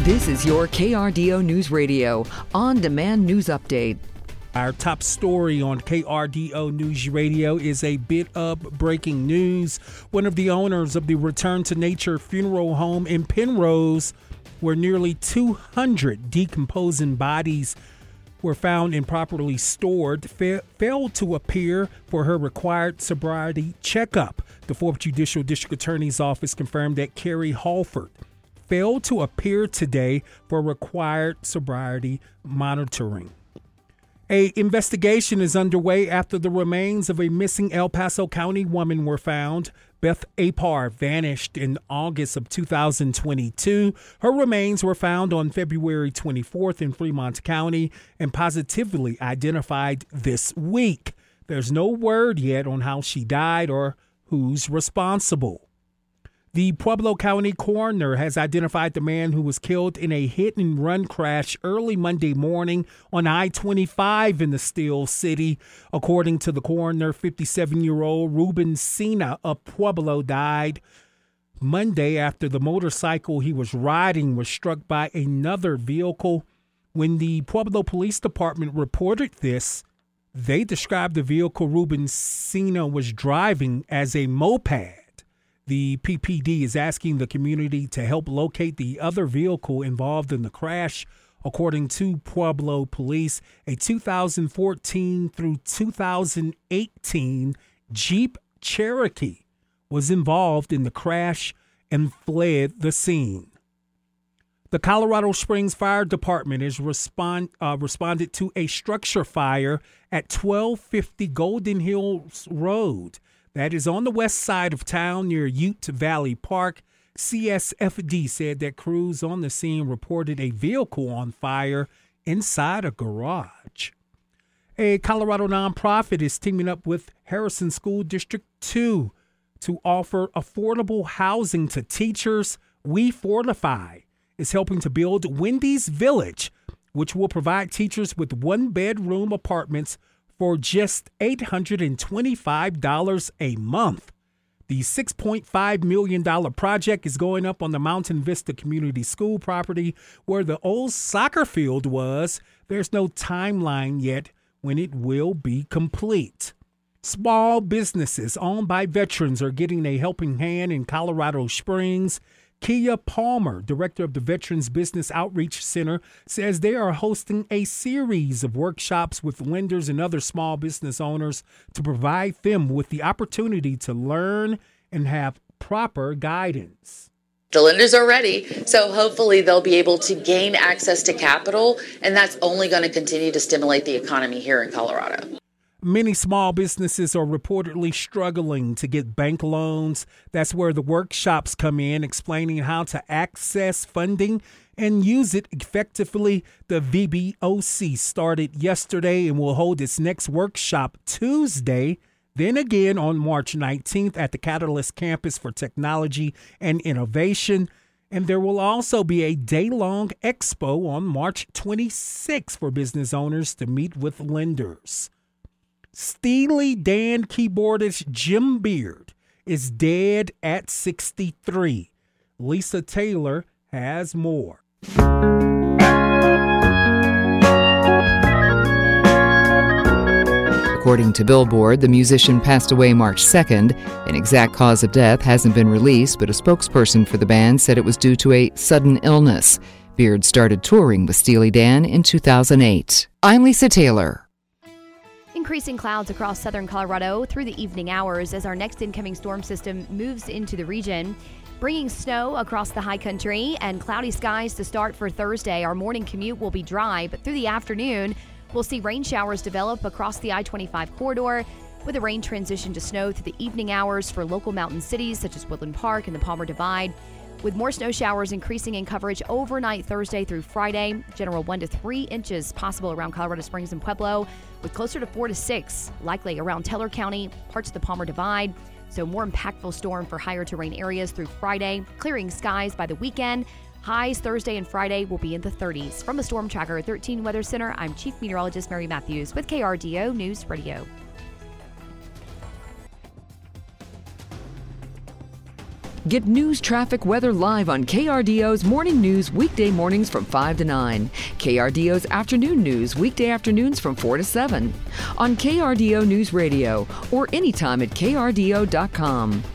This is your KRDO News Radio on-demand news update. Our top story on KRDO News Radio is a bit of breaking news. One of the owners of the Return to Nature funeral home in Penrose, where nearly 200 decomposing bodies were found improperly stored, failed to appear for her required sobriety checkup. The 4th Judicial District Attorney's Office confirmed that Carrie Halford failed to appear today for required sobriety monitoring. An investigation is underway after the remains of a missing El Paso County woman were found. Beth Apar vanished in August of 2022. Her remains were found on February 24th in Fremont County and positively identified this week. There's no word yet on how she died or who's responsible. The Pueblo County coroner has identified the man who was killed in a hit-and-run crash early Monday morning on I-25 in the Steel City. According to the coroner, 57-year-old Ruben Sina of Pueblo died Monday after the motorcycle he was riding was struck by another vehicle. When the Pueblo Police Department reported this, they described the vehicle Ruben Sina was driving as a moped. The PPD is asking the community to help locate the other vehicle involved in the crash. According to Pueblo Police, a 2014 through 2018 Jeep Cherokee was involved in the crash and fled the scene. The Colorado Springs Fire Department has responded to a structure fire at 1250 Golden Hills Road. That is on the west side of town near Ute Valley Park. CSFD said that crews on the scene reported a vehicle on fire inside a garage. A Colorado nonprofit is teaming up with Harrison School District 2 to offer affordable housing to teachers. We Fortify is helping to build Wendy's Village, which will provide teachers with one-bedroom apartments for just $825 a month. The $6.5 million project is going up on the Mountain Vista Community School property where the old soccer field was. There's no timeline yet when it will be complete. Small businesses owned by veterans are getting a helping hand in Colorado Springs. Kia Palmer, director of the Veterans Business Outreach Center, says they are hosting a series of workshops with lenders and other small business owners to provide them with the opportunity to learn and have proper guidance. The lenders are ready, so hopefully they'll be able to gain access to capital, and that's only going to continue to stimulate the economy here in Colorado. Many small businesses are reportedly struggling to get bank loans. That's where the workshops come in, explaining how to access funding and use it effectively. The VBOC started yesterday and will hold its next workshop Tuesday, then again on March 19th at the Catalyst Campus for Technology and Innovation. And there will also be a day-long expo on March 26th for business owners to meet with lenders. Steely Dan keyboardist Jim Beard is dead at 63. Lisa Taylor has more. According to Billboard, the musician passed away March 2nd. An exact cause of death hasn't been released, but a spokesperson for the band said it was due to a sudden illness. Beard started touring with Steely Dan in 2008. I'm Lisa Taylor. Increasing clouds across southern Colorado through the evening hours as our next incoming storm system moves into the region, bringing snow across the high country and cloudy skies to start for Thursday. Our morning commute will be dry, but through the afternoon, we'll see rain showers develop across the I-25 corridor, with a rain transition to snow through the evening hours for local mountain cities such as Woodland Park and the Palmer Divide, with more snow showers increasing in coverage overnight Thursday through Friday. General 1 to 3 inches possible around Colorado Springs and Pueblo, with closer to 4 to 6 likely around Teller County, parts of the Palmer Divide. So more impactful storm for higher terrain areas through Friday. Clearing skies by the weekend. Highs Thursday and Friday will be in the 30s. From the Storm Tracker 13 Weather Center, I'm Chief Meteorologist Mary Matthews with KRDO News Radio. Get news, traffic, weather live on KRDO's Morning News weekday mornings from 5 to 9. KRDO's Afternoon News weekday afternoons from 4 to 7. On KRDO News Radio or anytime at KRDO.com.